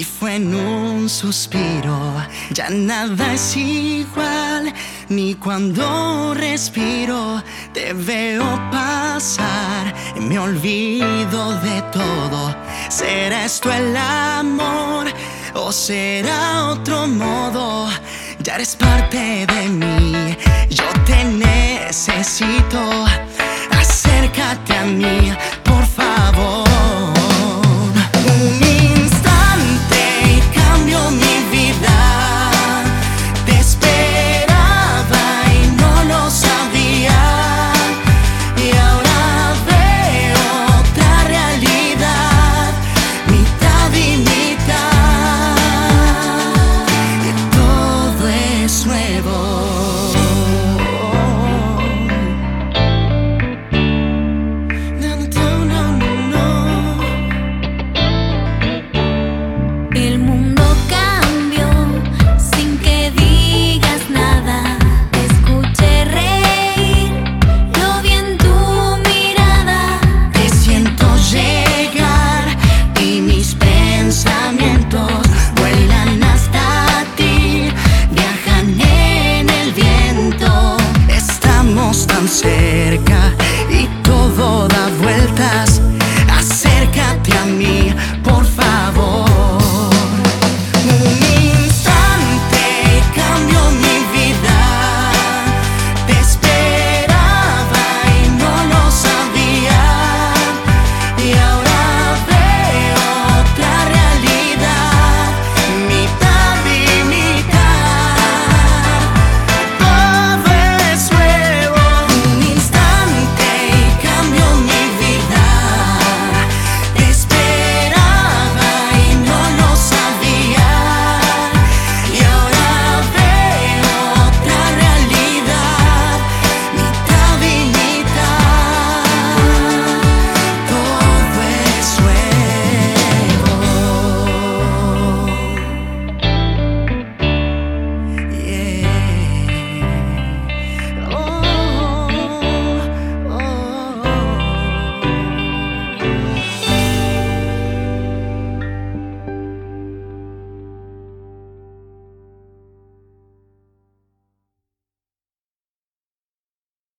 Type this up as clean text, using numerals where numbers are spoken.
y fue en un suspiro. Ya nada es igual, ni cuando respiro. Te veo pasar y me olvido de todo. ¿Será esto el amor o será otro modo? Ya eres parte de mí, yo te necesito. Acércate a mí, por favor.